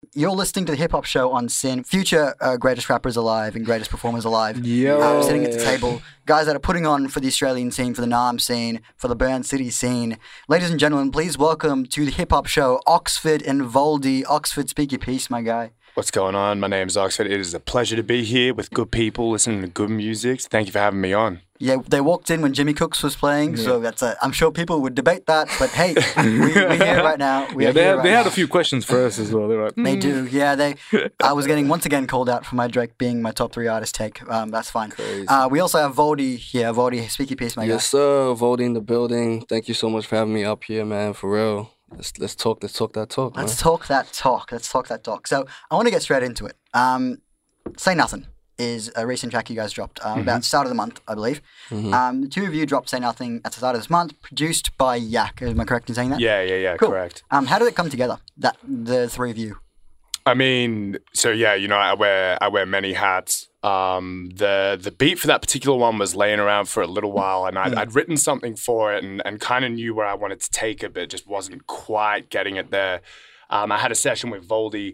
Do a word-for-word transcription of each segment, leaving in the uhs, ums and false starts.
you're listening to the Hip Hop Show on Sin. Future uh, greatest rappers alive and greatest performers alive. Yo. Uh, sitting at the table. Guys that are putting on for the Australian scene, for the Nam scene, for the Burn City scene. Ladies and gentlemen, please welcome to the Hip Hop Show, Oxford and Voldy. Oxford, speak your piece, my guy. What's going on? My name's Oxford. It is a pleasure to be here with good people, listening to good music. Thank you for having me on. Yeah, they walked in when Jimmy Cooks was playing, yeah. so that's a, I'm sure people would debate that, but hey, we, we're here right now. We yeah, they, had, right they had now. a few questions for us as well. They're like, mm. They do, yeah. They. I was getting once again called out for my Drake being my top three artist take. Um, that's fine. Uh, we also have Voldy here. Voldy, speak your piece, my guy. Yes, sir. Voldy in the building. Thank you so much for having me up here, man. For real. Let's let's talk. Let's talk that talk. Let's man. talk that talk. Let's talk that talk. So I want to get straight into it. Um, Say Nothing is a recent track you guys dropped uh, mm-hmm. about start of the month, I believe. Mm-hmm. Um, the two of you dropped Say Nothing at the start of this month, produced by Yak. Am I correct in saying that? Yeah, yeah, yeah, cool. correct. Um, how did it come together? That the three of you. I mean, so yeah, you know, I wear I wear many hats. Um, the the beat for that particular one was laying around for a little while, and I'd, mm. I'd written something for it, and, and kind of knew where I wanted to take it, but just wasn't quite getting it there. Um, I had a session with Voldy.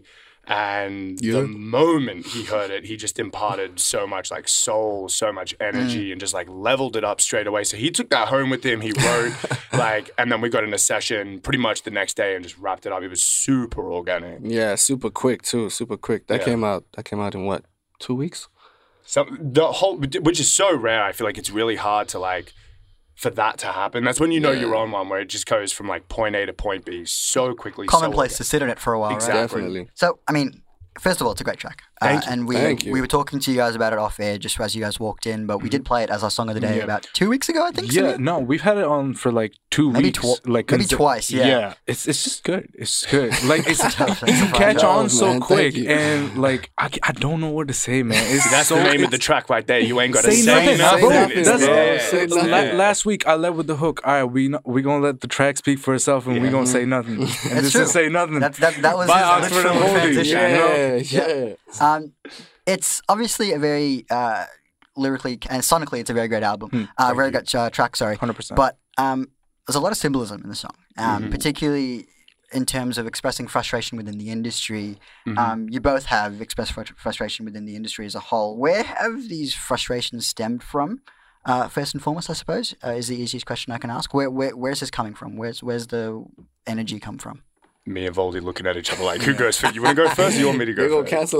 And yeah. the moment he heard it, he just imparted so much like soul, so much energy, mm. and just like leveled it up straight away. So he took that home with him. He wrote like, and then we got in a session pretty much the next day and just wrapped it up. It was super organic. Yeah, super quick too. Super quick. That yeah. came out. That came out in what? Two weeks. Some the whole, which is so rare. I feel like it's really hard to like. For that to happen, that's when you know yeah. you're on one where it just goes from like point A to point B so quickly. Commonplace so to sit in it for a while, exactly. right? Definitely. So, I mean, first of all, it's a great track. Thank uh, you. And we Thank you. we were talking to you guys about it off air just as you guys walked in, but we did play it as our song of the day yeah. about two weeks ago, I think. Yeah, so? no, we've had it on for like two maybe weeks. Tw- like maybe consi- twice, yeah. Yeah, it's it's just good. It's good. Like it's tough. you catch No, on so man, quick, thank you. and like I, I don't know what to say, man. It's That's so, the name it's, of the track right there. You ain't got to Say say, nothing, nothing. bro. nothing, That's bro. yeah. Say La- nothing. last week I led with the hook. All right, we no, we gonna let the track speak for itself, and Yeah. we gonna say nothing. And this true. is say nothing. That, that, that was By his Oxford literal and Voldy. transition. Yeah, you know? yeah. Um, it's obviously a very uh, lyrically and sonically, it's a very great album. Hmm, uh, very good uh, track, sorry. one hundred percent. But um, there's a lot of symbolism in the song, um, Mhm. particularly in terms of expressing frustration within the industry. Mhm. Um, you both have expressed fr- frustration within the industry as a whole. Where have these frustrations stemmed from? Uh, first and foremost, I suppose, uh, is the easiest question I can ask. Where, where, where's this coming from? Where's, where's the energy come from? Me and Voldy looking at each other like, who goes first? You want to go first or you want me to They're go gonna first? cancel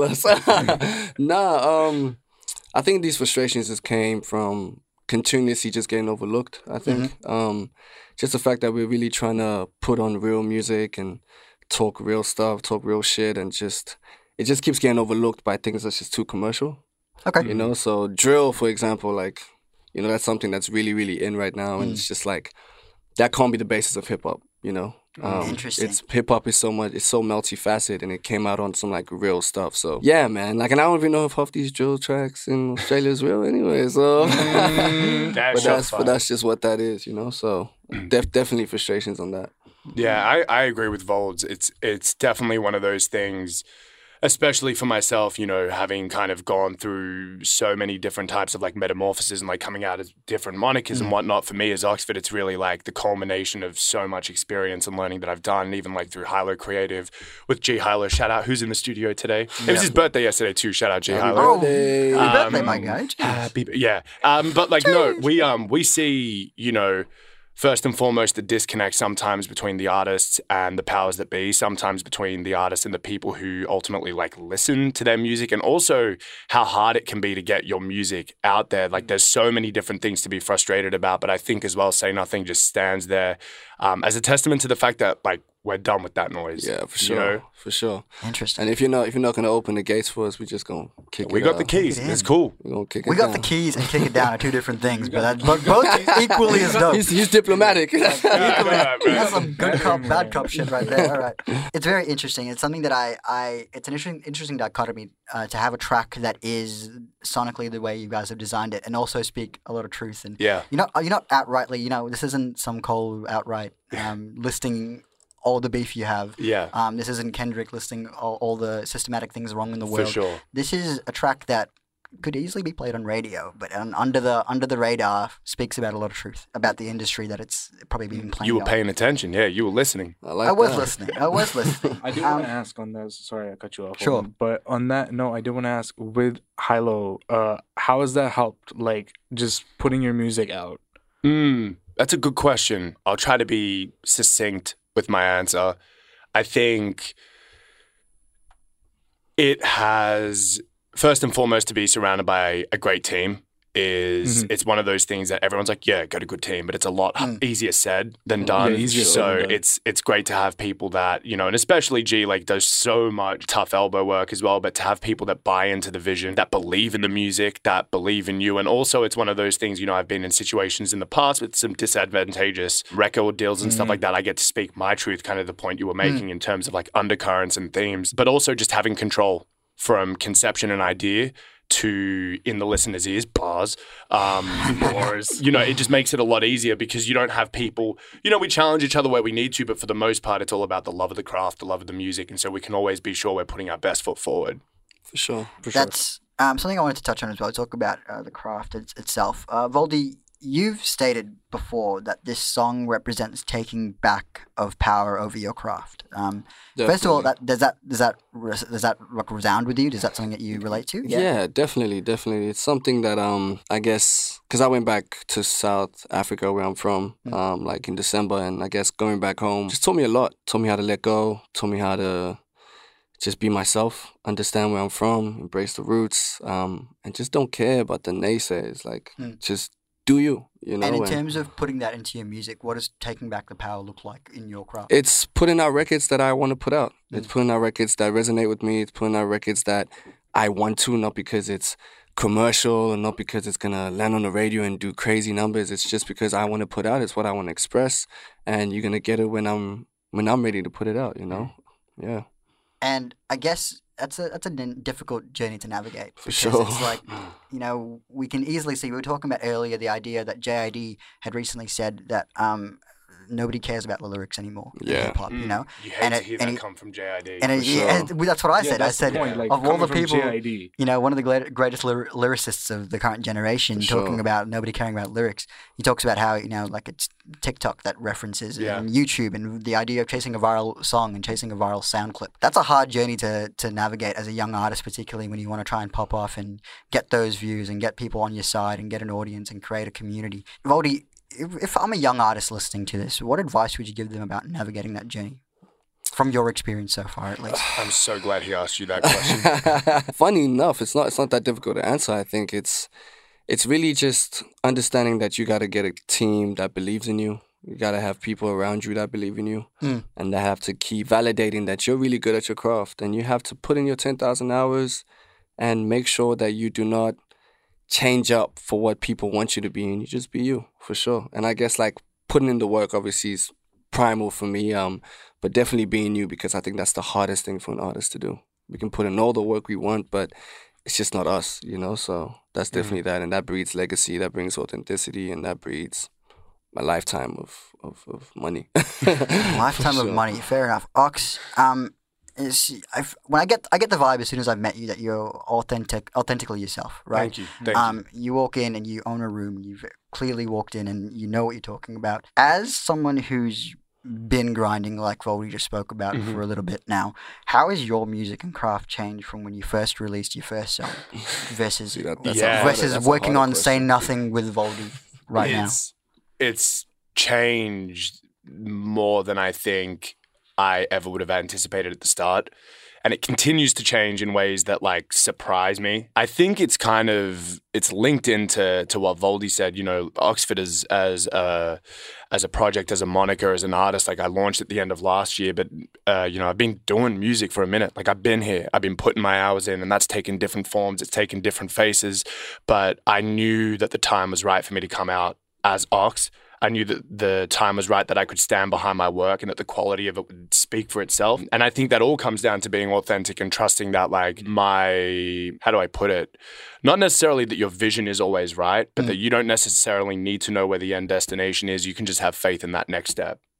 us. nah, um, I think these frustrations just came from continuously just getting overlooked, I think. Mm-hmm. Um, just the fact that we're really trying to put on real music and talk real stuff, talk real shit, and just, it just keeps getting overlooked by things that's just too commercial. Okay. You know, so drill, for example, like, you know, that's something that's really, really in right now. And Mm. it's just like, that can't be the basis of hip hop, you know? Um, Interesting. It's hip hop is so much, it's so multifaceted, and it came out on some like real stuff. So yeah, man. Like, and I don't even know if half these drill tracks in Australia is real anyway. So, Mm, that's but so that's fun. but that's just what that is, you know. So def- definitely frustrations on that. Yeah, I, I agree with Volds. It's it's definitely one of those things, especially for myself, you know, having kind of gone through so many different types of like metamorphoses and like coming out as different monikers and whatnot. For me as Oxford, it's really like the culmination of so much experience and learning that I've done, even like through Hilo Creative with G Hilo. Shout out, who's in the studio today? It was his birthday yesterday too. Shout out G Happy Hilo. birthday. Happy Um, birthday, my guy. Jeez. Happy, yeah. Um, but like, no, we um we see, you know, first and foremost, the disconnect sometimes between the artists and the powers that be, sometimes between the artists and the people who ultimately like listen to their music, and also how hard it can be to get your music out there. Like, there's so many different things to be frustrated about, but I think as well, Say Nothing just stands there um, as a testament to the fact that like we're done with that noise. Yeah, for you sure, know? for sure. Interesting. And if you're not if you're not gonna open the gates for us, we're just gonna kick We it got out. the keys. Kick it in. It's cool. We're gonna kick it We got down. the keys and kick it down are two different things, but, that, but both equally as dope. He's, he's diplomatic. Equally, that's some good cop, bad cop shit right there. All right, it's very interesting. It's something that I, I it's an interesting, interesting dichotomy uh, to have a track that is sonically the way you guys have designed it, and also speak a lot of truth. And Yeah. you're not, you're not outrightly, you know, this isn't some Cole outright um, listing all the beef you have. Yeah. Um, this isn't Kendrick listing all, all the systematic things wrong in the For world. sure. This is a track that could easily be played on radio, but um, under the under the radar speaks about a lot of truth about the industry that it's probably been playing. You were on. paying attention, yeah. You were listening. I like I was that. listening. I was listening. I do Um, want to ask on that. Sorry, I cut you off. Sure. Holden, But on that note, I do want to ask with Hilo, uh, how has that helped? Like just putting your music out. Mm, that's a good question. I'll try to be succinct with my answer. I think it has, first and foremost, to be surrounded by a great team is Mhm. it's one of those things that everyone's like, yeah, got a good team, but it's a lot Mm. easier said than done. Yeah, easier said so than done. it's it's great to have people that, you know, and especially G like does so much tough elbow work as well, but to have people that buy into the vision, that believe in the music, that believe in you. And also it's one of those things, you know, I've been in situations in the past with some disadvantageous record deals and stuff Mhm. like that. I get to speak my truth, kind of the point you were making in terms of like undercurrents and themes, but also just having control from conception and idea to in the listener's ears, bars, um, bars. You know, it just makes it a lot easier because you don't have people, you know, we challenge each other where we need to, but for the most part, it's all about the love of the craft, the love of the music. And so we can always be sure we're putting our best foot forward. For sure. For sure. That's um, something I wanted to touch on as well. Talk about uh, the craft it's, itself. Uh, Voldy, you've stated before that this song represents taking back of power over your craft. Um, first of all, that does that does that res- does that like resound with you? Is that something that you relate to? Yeah. definitely, definitely. It's something that um I guess because I went back to South Africa where I'm from, Mm. um like in December, and I guess going back home just taught me a lot. Taught me how to let go. Taught me how to just be myself, understand where I'm from, embrace the roots, um, and just don't care about the naysayers. Like Mm. just do you, you know. And in and- terms of putting that into your music, what does taking back the power look like in your craft? It's putting out records that I want to put out. It's Mm. putting out records that resonate with me. It's putting out records that I want to, not because it's commercial and not because it's gonna land on the radio and do crazy numbers. It's just because I want to put out. It's what I want to express, and you're gonna get it when I'm when I'm ready to put it out. You know, yeah, And I guess that's a that's a n- difficult journey to navigate. For because sure. It's like, you know, we can easily see, we were talking about earlier the idea that J I D had recently said that um, nobody cares about the lyrics anymore in Yeah. hip hop, you know? You hate And to it- hear and that it- come from J I D. And it, sure. and that's what I Yeah, said. I that's the said, point, like, of all coming the from people, J I D. you know, one of the gla- greatest lyr- lyricists of the current generation For talking sure. about nobody caring about lyrics. He talks about how, you know, like it's TikTok that references Yeah. and YouTube and the idea of chasing a viral song and chasing a viral sound clip. That's a hard journey to, to navigate as a young artist, particularly when you want to try and pop off and get those views and get people on your side and get an audience and create a community. Voldy, if, if I'm a young artist listening to this, what advice would you give them about navigating that journey? From your experience so far, at least. I'm so glad he asked you that question. Funny enough, it's not it's not that difficult to answer. I think it's it's really just understanding that you got to get a team that believes in you. You got to have people around you that believe in you, Mm. and they have to keep validating that you're really good at your craft. And you have to put in your ten thousand hours and make sure that you do not change up for what people want you to be, and you just be you, for sure. And I guess like putting in the work obviously is primal for me, um, but definitely being you, because I think that's the hardest thing for an artist to do. We can put in all the work we want, but it's just not us, you know? So that's definitely that. And that breeds legacy, that brings authenticity, and that breeds a lifetime of, of, of money. Lifetime For of sure. money, fair enough. Ox, um, is I've, when I get I get the vibe as soon as I've met you that you're authentic, authentically yourself, right? Thank you. Thank um, you. you walk in and you own a room. You've clearly walked in and you know what you're talking about. As someone who's been grinding, like Voldy just spoke about Mhm. for a little bit now, how has your music and craft changed from when you first released your first song versus See, that- that's a harder- versus that's a working harder on Say question. Nothing with Voldy right now? it's, It's changed more than I think I ever would have anticipated at the start. And it continues to change in ways that like surprise me. I think it's kind of it's linked into to what Voldy said. You know, Oxford as as a as a project, as a moniker, as an artist. Like I launched at the end of last year, but uh, you know, I've been doing music for a minute. Like I've been here, I've been putting my hours in, and that's taken different forms. It's taken different faces. But I knew that the time was right for me to come out as Ox. I knew that the time was right, that I could stand behind my work and that the quality of it would speak for itself. And I think that all comes down to being authentic and trusting that, like, my, how do I put it? Not necessarily that your vision is always right, but Mm. that you don't necessarily need to know where the end destination is. You can just have faith in that next step.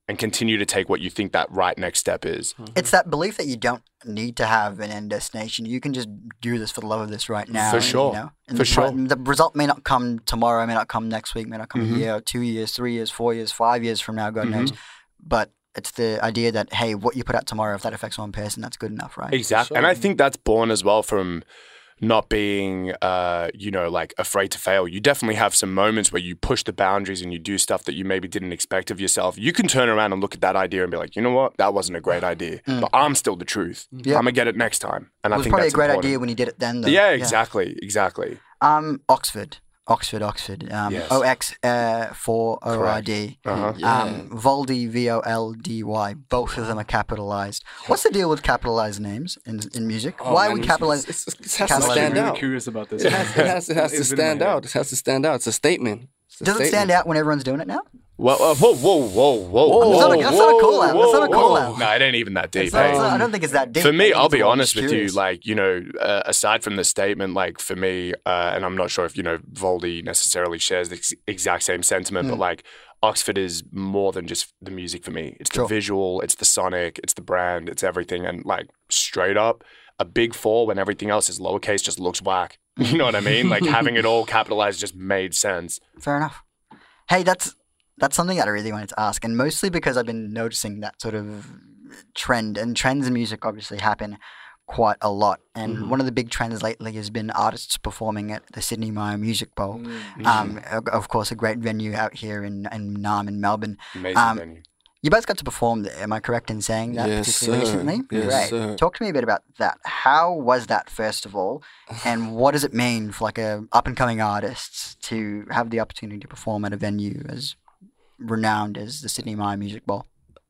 and continue to take what you think that right next step is. It's that belief that you don't need to have an end destination. You can just do this for the love of this right now. For sure. You know? And For the, pro- sure. The result may not come tomorrow, may not come next week, may not come Mhm. a year, two years, three years, four years, five years from now, God Mhm. knows. But it's the idea that, hey, what you put out tomorrow, if that affects one person, that's good enough, right? Exactly. And I think that's born as well from not being, uh, you know, like afraid to fail. You definitely have some moments where you push the boundaries and you do stuff that you maybe didn't expect of yourself. You can turn around and look at that idea and be like, you know what, that wasn't a great idea, Mm. but I'm still the truth. Yeah. I'm gonna get it next time. And It I was think probably a that's great important. idea when you did it then, though. Yeah, exactly, exactly. Um, Oxford. Oxford, Oxford. Um, Yes. O X four O R D. Uh-huh. Yeah. Um, Voldy, V O L D Y. Both of them are capitalized. What's the deal with capitalized names in in music? Oh, Why man, we it's- capitalize? it's- it's- It has to capitalize- I'm stand really out. curious about this. It has, it has, it has to It's been in my stand head. out. It has to stand out. It's a statement. It's a Does it stand statement. out when everyone's doing it now? Whoa, uh, whoa, whoa, whoa, whoa, That's not a- that's not a call out. That's not a call whoa. out. No, it ain't even that deep. It's not- eh? it's not- I don't think it's that deep. For I me, think I'll it's be more honest with you. curious. Like, you know, uh, aside from the statement, like for me, uh, and I'm not sure if you know Voldy necessarily shares the ex- exact same sentiment, Mm. but like Oxford is more than just the music for me. It's Sure. the visual, it's the sonic, it's the brand, it's everything. And like straight up, a big four when everything else is lowercase just looks whack. You know what I mean? Like having it all capitalized just made sense. Fair enough. Hey, that's that's something that I really wanted to ask, and mostly because I've been noticing that sort of trend, and trends in music obviously happen quite a lot. And Mhm. one of the big trends lately has been artists performing at the Sydney Myer Music Bowl. Mm. Um, of of course, a great venue out here in in Naarm in Melbourne. Amazing Um, venue. You both got to perform there. Am I correct in saying that Yes, particularly sir. recently? Yes, Great. sir. Talk to me a bit about that. How was that, first of all, and what does it mean for like a up and coming artists to have the opportunity to perform at a venue as renowned as the Sydney Myer Music Bowl?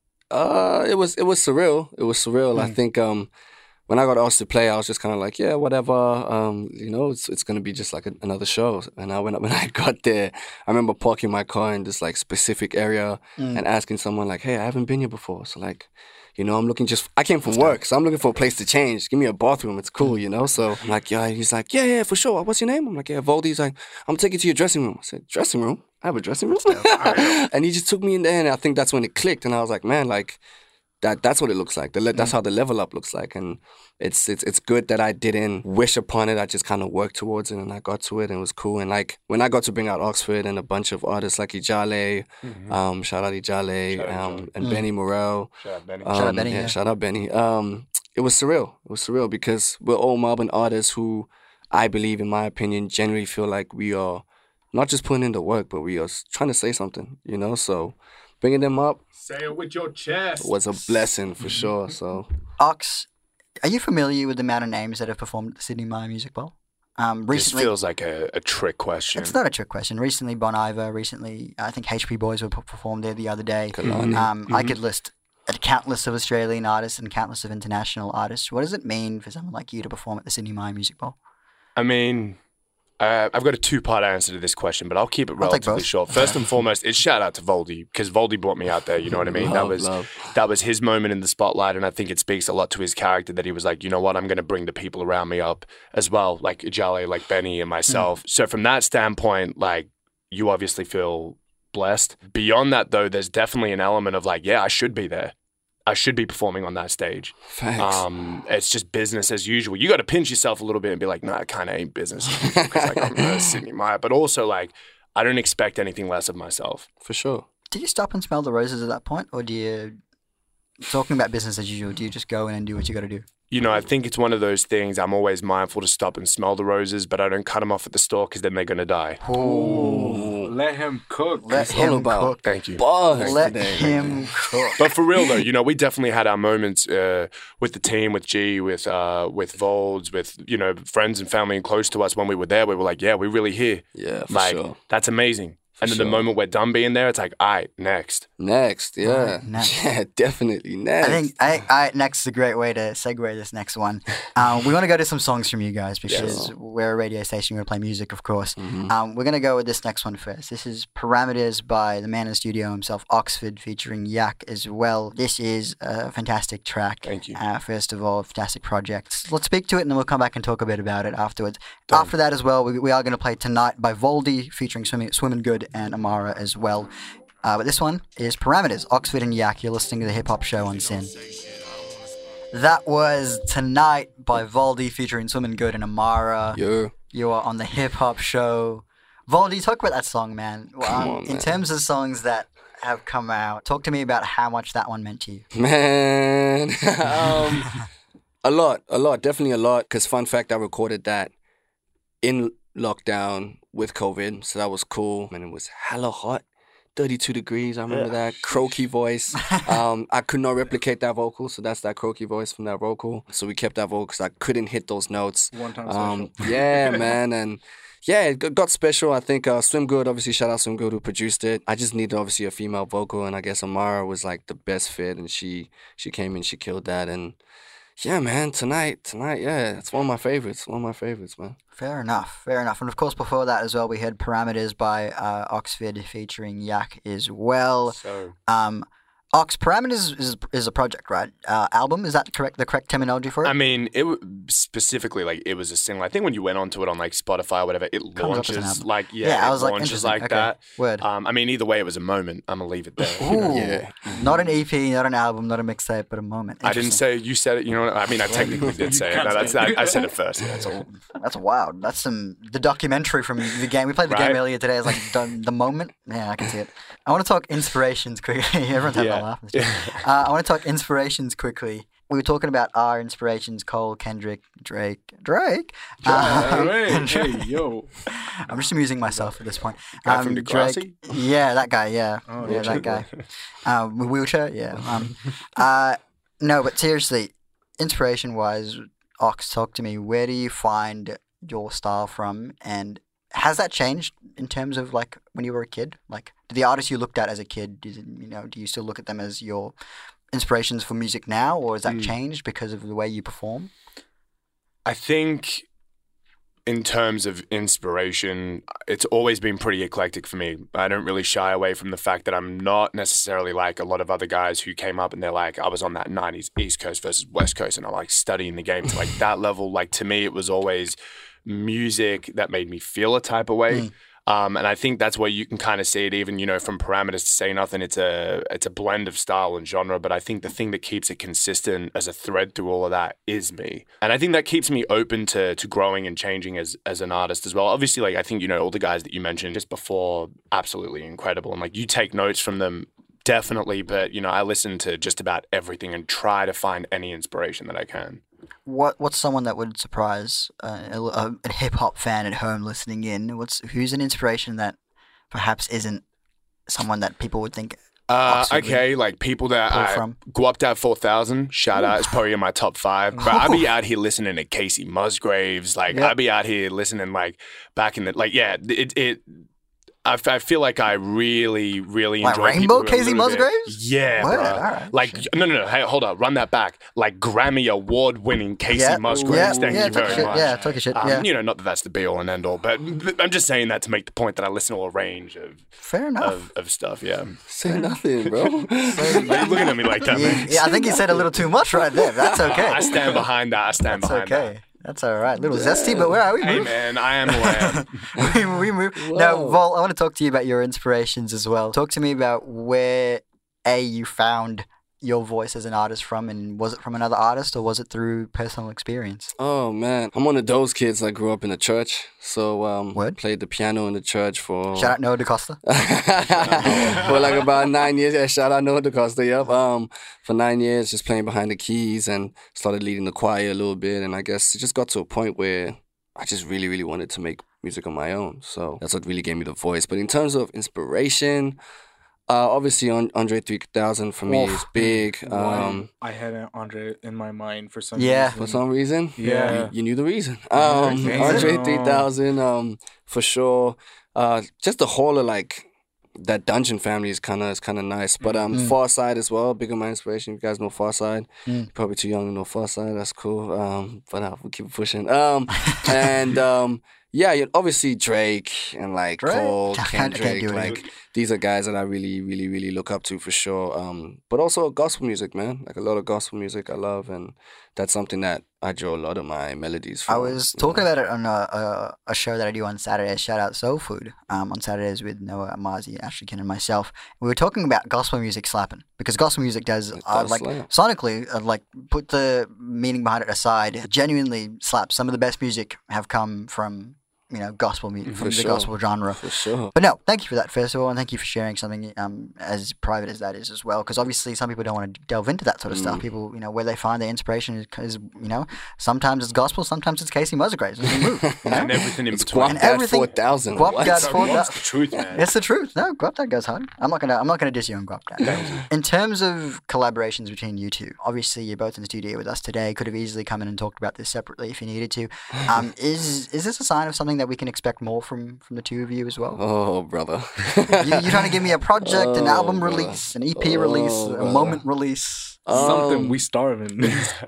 Uh, it was it was surreal. It was surreal. I Mm. think um, when I got asked to play, I was just kind of like, yeah, whatever. Um, you know, it's it's gonna be just like a, another show. And I went up when I got there. I remember parking my car in this like specific area Mm. and asking someone like, hey, I haven't been here before, so like. You know, I'm looking just, I came from work, so I'm looking for a place to change. Give me a bathroom, it's cool, you know? So I'm like, yeah, he's like, yeah, yeah, for sure. What's your name? I'm like, yeah, Voldy. He's like, I'm gonna take you to your dressing room. I said, dressing room? I have a dressing room? And he just took me in there, and I think that's when it clicked. And I was like, man, like, that that's what it looks like. The le- that's how the level up looks like. And it's it's it's good that I didn't wish upon it. I just kind of worked towards it, and I got to it, and it was cool. And like, when I got to bring out Oxford and a bunch of artists like Ijale, um, shout out Ijale, Shout out um, Ijale. and Mm. Benny Morel. Shout out Benny. Um, Shout out Benny, yeah, yeah. shout out Benny. Um, it was surreal. It was surreal because we're all Melbourne artists who, I believe, in my opinion, generally feel like we are not just putting in the work, but we are s- trying to say something, you know? So bringing them up Say it with your chest. was a blessing for sure. So Ox, are you familiar with the amount of names that have performed at the Sydney Myer Music Bowl? Um, This recently, feels like a, a trick question. it's not a trick question. Recently, Bon Iver. Recently, I think H P Boys were p- performed there the other day. Kalani. Um, I Mhm. could list a countless of Australian artists and countless of international artists. What does it mean for someone like you to perform at the Sydney Myer Music Bowl? I mean, uh, I've got a two-part answer to this question, but I'll keep it I'll take relatively both. short. First and foremost, it's shout out to Voldy because Voldy brought me out there. You know what I mean? that Love, was love. that was his moment in the spotlight, and I think it speaks a lot to his character that he was like, you know what, I'm going to bring the people around me up as well, like Ijale, like Benny, and myself. So from that standpoint, like you obviously feel blessed. Beyond that, though, there's definitely an element of like, yeah, I should be there. I should be performing on that stage. Thanks. Um, it's just business as usual. You got to pinch yourself a little bit and be like, no, it kind of ain't business as usual because like, I'm uh, Sydney Myer. But also, like, I don't expect anything less of myself. For sure. Do you stop and smell the roses at that point, or do you, talking about business as usual, do you just go in and do what you got to do? You know, I think it's one of those things. I'm always mindful to stop and smell the roses, but I don't cut them off at the store because then they're going to die. Ooh, let him cook. Let It's all him about- cook. Thank you. Bars Let today. him cook. But for real though, you know, we definitely had our moments uh, with the team, with G, with uh, with Volds, with you know friends and family and close to us. When we were there, we were like, yeah, we're really here. Yeah, for like sure. that's amazing. And then the sure. moment we're done being there, it's like, all right, next. Next, yeah. Alright, next. Yeah, definitely next. I think I, I next is a great way to segue this next one. Uh, we want to go to some songs from you guys because Yes. we're a radio station. We're going to play music, of course. Mhm. Um, we're going to go with this next one first. This is Parameters by the man in the studio himself, Oxford, featuring Yak as well. This is a fantastic track. Thank you. Uh, first of all, fantastic project. Let's speak to it and then we'll come back and talk a bit about it afterwards. Done. After that as well, we, we are going to play Tonight by Voldy, featuring Swimming, Swimming Good and Amara as well. Uh, but this one is Parameters, Oxford and Yak. You're listening to the Hip Hop Show on Sin. That was Tonight by Voldy featuring Swimmin' Good and Amara. Yeah. You are on the Hip Hop Show. Voldy, talk about that song, man. Come Um, on, in man. terms of songs that have come out, talk to me about how much that one meant to you. Man, um, a lot, a lot, definitely a lot. Because fun fact, I recorded that in lockdown with COVID, so that was cool. And it was hella hot, thirty-two degrees. I remember that croaky voice. Um, I could not replicate that vocal, so that's that croaky voice from that vocal. So we kept that vocal because I couldn't hit those notes. One time Um, special. yeah, man, and. Yeah, it got- got special. I think uh, Swim Good, obviously, shout out Swim Good who produced it. I just needed, obviously, a female vocal, and I guess Amara was, like, the best fit, and she she came in, she killed that, and yeah, man, tonight, tonight, yeah, it's one of my favorites, one of my favorites, man. Fair enough, fair enough. And of course, before that as well, we had Parameters by uh, Oxford featuring Yak as well. So Um, Ox, Parameters is, is a project, right? Uh, album, is that correct? The correct terminology for it? I mean, it w- specifically like it was a single. I think when you went onto it on like Spotify or whatever, it Comes up as an launches album. like yeah, Yeah, I it was like, launches interesting. like Okay. that. Word. Um, I mean, either way, it was a moment. I'm gonna leave it there. you know? Ooh, Yeah. not an E P, not an album, not a mixtape, but a moment. I didn't Interesting. say you said it. You know, what? I mean, I technically did say it. can't No, that's say it. I, I said it first. Yeah, That's, a, that's wild. That's some the documentary from the game. We played the Right? game earlier today. It's like done, the moment. Yeah, I can see it. I want to talk inspirations quickly. Everyone's having Yeah. a laugh. Uh, I want to talk inspirations quickly. We were talking about our inspirations: Cole, Kendrick, Drake, Drake. Uh, Hey, hey, yo. I'm just amusing myself at this point. Guy from Drake. Degrassi? Yeah, that guy. Yeah, Oh, yeah, yeah. that guy. Uh, with wheelchair. Yeah. Um, uh, no, but seriously, inspiration-wise, Ox, talk to me. Where do you find your style from, and has that changed in terms of like when you were a kid? Like, do the artists you looked at as a kid, did, you know, do you still look at them as your inspirations for music now, or has that Mm. changed because of the way you perform? I think in terms of inspiration, it's always been pretty eclectic for me. I don't really shy away from the fact that I'm not necessarily like a lot of other guys who came up and they're like, I was on that nineties East Coast versus West Coast and I'm like studying the game to like that level. Like to me, it was always music that made me feel a type of way. Mm. Um, and I think that's where you can kind of see it, even you know, from Parameters to Say Nothing. It's a it's a blend of style and genre, but I think the thing that keeps it consistent as a thread through all of that is me, and I think that keeps me open to to growing and changing as as an artist as well. Obviously, like I think you know all the guys that you mentioned just before, absolutely incredible, and like you take notes from them. Definitely, but you know, I listen to just about everything and try to find any inspiration that I can. What What's someone that would surprise uh, a, a hip hop fan at home listening in? What's who's an inspiration that perhaps isn't someone that people would think? Uh, Oxford okay, like people that pull I from? Guapdad four thousand, shout out, is probably in my top five. But I'd be out here listening to Casey Musgraves. Like, Yep. I'd be out here listening, like, back in the, like, yeah, it, it I, f- I feel like I really, really Like enjoy Rainbow people who are a Casey little bit- Musgraves? Yeah, Word, bro. alright, Like, shit. no, no, no, hey, hold up, run that back. Like, Grammy award-winning Casey yeah, Musgraves, yeah, thank yeah, you talk very shit, much. Yeah, talk your shit. Um, yeah, You know, not that that's the be-all and end-all, but but I'm just saying that to make the point that I listen to a range of, fair enough. of, of stuff, yeah. Say nothing, bro. Why are you looking at me like that, yeah, man? yeah, I think you said a little too much right there. That's okay. I stand behind that. I stand That's behind okay. That's all right. Little zesty, but where are we? that. Hey, Move. man, I am who I am. we, we move. Now, Whoa. Vol, I want to talk to you about your inspirations as well. Talk to me about where A, you found your voice as an artist from, and was it from another artist or was it through personal experience? Oh man, I'm one of those kids that grew up in the church, so um, Word? played the piano in the church for Shout out Noah DaCosta. for like about nine years. Yeah, shout out Noah DaCosta. Yep. Um, for nine years, just playing behind the keys and started leading the choir a little bit, and I guess it just got to a point where I just really, really wanted to make music on my own. So that's what really gave me the voice. But in terms of inspiration, uh, obviously on Andre three thousand for me Oof. is big. Why Um, I had an Andre in my mind for some Yeah. reason. for some reason, Yeah. you, you knew the reason. Um, Reason. Andre three thousand, um, for sure. Uh, just the whole of like that Dungeon family is kind of is kind of nice. But um, Mm. Far Side as well, big of my inspiration. You guys know Far Side. Mm. Probably too young to know Far Side. That's cool. Um, but uh, we'll keep it pushing. Um, and um, yeah, you obviously Drake and like Drake? Cole, I can't- I can't Kendrick, do it. like these are guys that I really, really, really look up to for sure. Um, but also gospel music, man. Like a lot of gospel music I love, and that's something that I draw a lot of my melodies from. I was you talking know. about it on a, a, a show that I do on Saturdays. Shout out Soul Food um, on Saturdays with Noah Amazi, Ashley Ken, and myself. We were talking about gospel music slapping because gospel music does, It uh, does like slap. sonically, uh, like put the meaning behind it aside, genuinely slaps. Some of the best music have come from you know gospel music, For from the sure. gospel genre. For sure. But no, thank you for that, first of all, and thank you for sharing something um, as private as that is as well. Because obviously, some people don't want to delve into that sort of stuff. Mm. People, you know, where they find their inspiration is, is you know, sometimes it's gospel, sometimes it's Casey Musgraves. It's a move, you know? And everything in It's between. Guap And Dad everything- four thousand. Guap What? Dad So four what's thou- the truth, man? It's the truth. No, Guap Dad goes hard. I'm not gonna. I'm not gonna diss you on Guap Dad. In terms of collaborations between you two, obviously you're both in the studio with us today. Could have easily come in and talked about this separately if you needed to. Um, is is this a sign of something that we can expect more from from the two of you as well? Oh, brother. you, you're trying to give me a project, an Oh, album brother. release, an E P release, Oh, a brother. moment release. Something Um, we starving.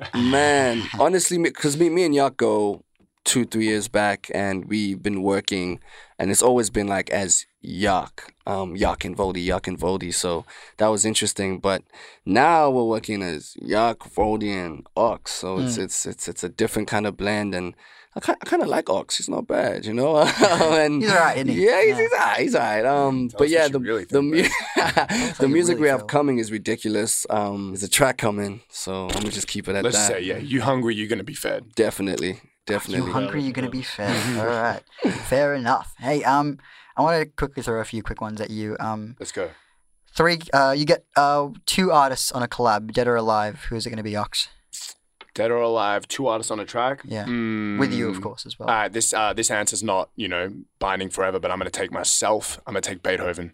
Man, honestly, because me, me and Yak go two, three years back, and we've been working, and it's always been like as Yak, um, Yak and Voldy, Yak and Voldy. So that was interesting. But now we're working as Yak, Voldy, and Ox. So it's Hmm. it's it's it's a different kind of blend, and I kind I kind of like Ox. He's not bad, you know. and He's alright, isn't he? Yeah, he's Yeah. he's alright. He's alright. Um, Tell but us yeah, what the you really the think, mu- how the you music really we have feel. coming is ridiculous. Um, there's a track coming, so I'm gonna just keep it at Let's that. say, yeah, you hungry, you're gonna be fed. Definitely, You definitely. hungry? You're gonna be fed. All right, fair enough. Hey, um, I want to quickly throw a few quick ones at you. Um, Let's go. three. Uh, you get uh two artists on a collab, dead or alive. Who is it gonna be? Ox. Dead or alive, two artists on a track. Yeah. Mm. With you, of course, as well. All right, this uh, this answer's not you know binding forever, but I'm gonna take myself. I'm gonna take Beethoven.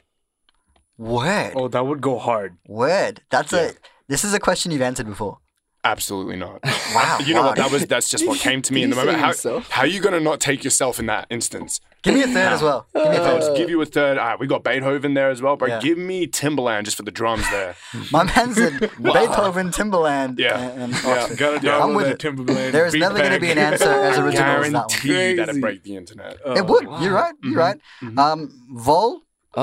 Word. Oh, that would go hard. Word. That's Yeah. a. This is a question you've answered before. Absolutely not. Wow. You know wow. what? That was that's just what came to me in Did the you say moment. How, yourself? how are you gonna not take yourself in that instance? Give me a third as well. Give me a If I third. was to give you a third, all right, we got Beethoven there as well, but Yeah. give me Timbaland just for the drums there. My man said Beethoven, Timbaland, Yeah. and, and Yeah, Oxford. Gotta Yeah. I'm download with that it. Timberland. There is beat never going to bag. be an answer as original as that one. Guarantee that'd Crazy. break the internet. Oh, It would. wow. You're right. You're right. Mhm. Um, Vol,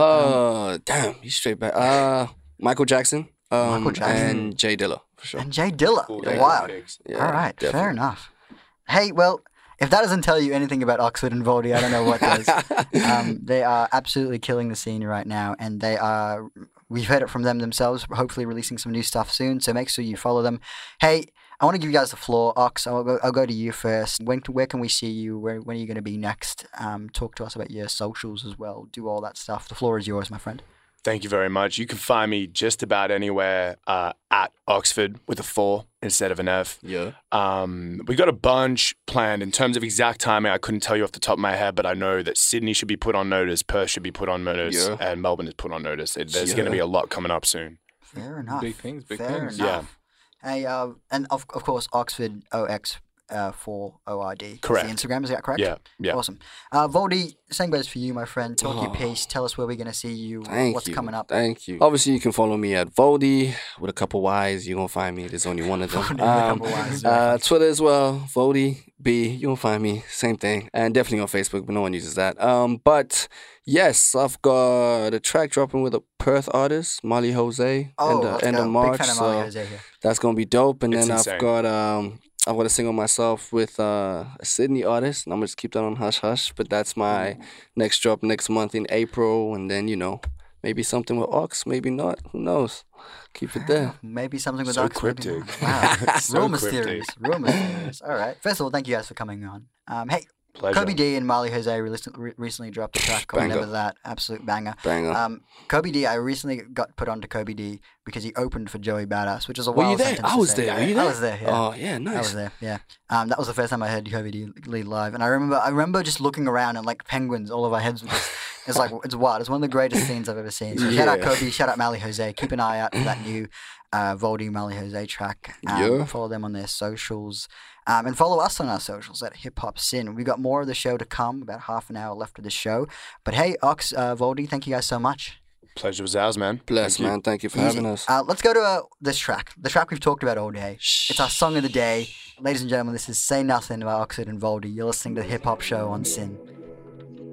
Uh, damn, he's straight back. Uh, Michael Jackson. Um, Michael Jackson. and Jay Dilla for sure. and Jay Dilla. Cool, Yeah. Wow. picks. Yeah, All right. Fair definitely. enough. Hey, well, if that doesn't tell you anything about Oxford and Voldy, I don't know what does. um, they are absolutely killing the scene right now, and they are. We've heard it from them themselves. Hopefully, releasing some new stuff soon. So make sure you follow them. Hey, I want to give you guys the floor, Ox. I'll go. I'll go to you first. When where can we see you? Where when are you going to be next? Um, talk to us about your socials as well. Do all that stuff. The floor is yours, my friend. Thank you very much. You can find me just about anywhere uh, at Oxford with a four instead of an F. Yeah. Um, we got a bunch planned in terms of exact timing. I couldn't tell you off the top of my head, but I know that Sydney should be put on notice, Perth should be put on notice, Yeah. and Melbourne is put on notice. It, there's Yeah. going to be a lot coming up soon. Fair enough. Big things, big Fair things. enough. Hey, uh, and of of course Oxford O X uh, four O R D. Correct. That's the Instagram, is that correct? Yeah, yeah. Awesome. Uh, Voldy, same goes for you, my friend. Talk your Oh. piece. Tell us where we're gonna see you. Thank what's you. coming up. Thank you. Obviously, you can follow me at Voldy with a couple Y's. You're gonna find me. There's only one of them. Voldy with a couple Ys. uh, Twitter as well. Voldy B. You're gonna find me. Same thing. And definitely on Facebook, but no one uses that. Um, but yes, I've got a track dropping with a Perth artist, Molly Jose, Oh, end, of- let's end go. of March. Big fan of Mario so Jose here. that's gonna be dope. And It's then insane. I've got um. I've got a single myself with uh, a Sydney artist, and I'm gonna just keep that on hush hush. But that's my next drop next month in April, and then you know maybe something with Ox, maybe not. Who knows? Keep it there. Maybe something with So Ox, maybe cryptic. not. Wow. So Real cryptic. mysterious. Real mysterious. All right. First of all, thank you guys for coming on. Um, hey, Pleasure. Kobe D and Marley Jose recently, re- recently dropped a track called Banger. Never That. Absolute banger. Banger. Um, Kobe D, I recently got put onto Kobe D because he opened for Joey Badass, which is a Were you wild there? sentence I to was say. there. Were you I there? was there, yeah. Oh yeah, I nice. was there, yeah. Um, that was the first time I heard Kobe D lead live, and I remember, I remember just looking around and like penguins, all of our heads were just. It's like it's wild. It's one of the greatest scenes I've ever seen. So shout out Yeah. Kobe, shout out Mally Jose. Keep an eye out for that new uh, Voldy Mally Jose track. Um, Yeah. Follow them on their socials, um, and follow us on our socials at Hip Hop Sin. We got more of the show to come. About half an hour left of the show. But hey, Ox, uh, Voldy, thank you guys so much. Pleasure was ours, man. Bless, Thank you. man. Thank you for Easy. having us. Uh, let's go to uh, this track. The track we've talked about all day. It's our song of the day. Ladies and gentlemen, this is Say Nothing by Oxford and Voldy. You're listening to the Hip Hop Show on Sin.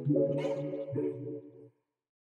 Bye.